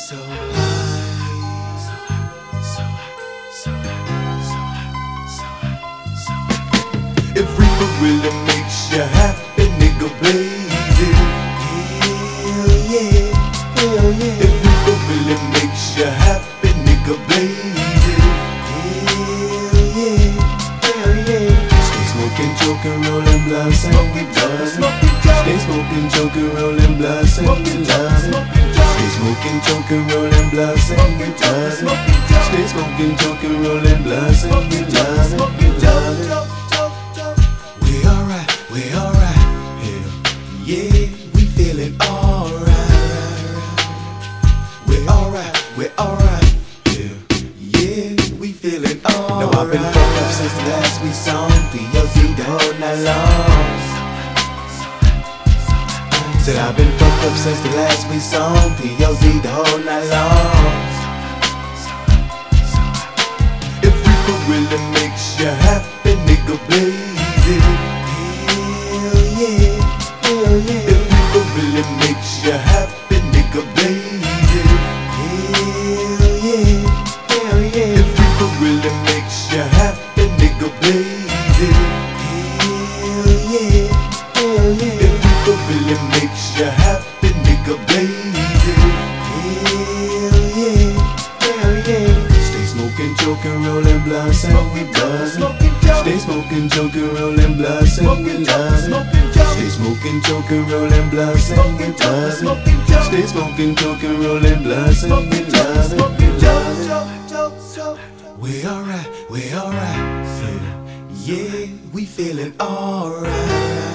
so high, so high, so high, so high, so high, so high. If reefer really makes you happy, nigga, blaze it. Hell yeah, hell yeah. If reefer really makes you happy, nigga, blaze it. Hell yeah, hell yeah. Stay smoking, joking, rolling blunts, and we love it. Stay smoking, joking, rolling blunts, and we love it. Stay smoking, joking, rolling blunts, and we love it. Stay smoking, joking, rolling blunts, and we love it. We love it. We alright, we alright. Hell yeah, we feeling alright. We alright, we alright. Hell yeah, we feeling alright. Now I've been fucked up since the last we saw P.O.D. the whole night long. Said I've been fucked up since the last we saw P.O.D. the whole night long. If reefer really makes you happy, nigga, blaze it. Hell yeah, hell yeah. If reefer really makes you happy, nigga, blaze it. Hell yeah, hell yeah. If reefer really makes you happy, nigga, blaze it. Hell yeah, hell yeah. If reefer really makes you happy, nigga, blaze it. Hell yeah, hell yeah. Stay smoking, joking, rolling blunts, and we buzz it. Stay smoking, joking, rolling blunts, and we love it. Stay smoking, joking, rolling blunts, and we buzz it. Stay smoking, joking, rolling blunts, and we love it. We love it. We alright, we alright. Yeah, we feeling alright.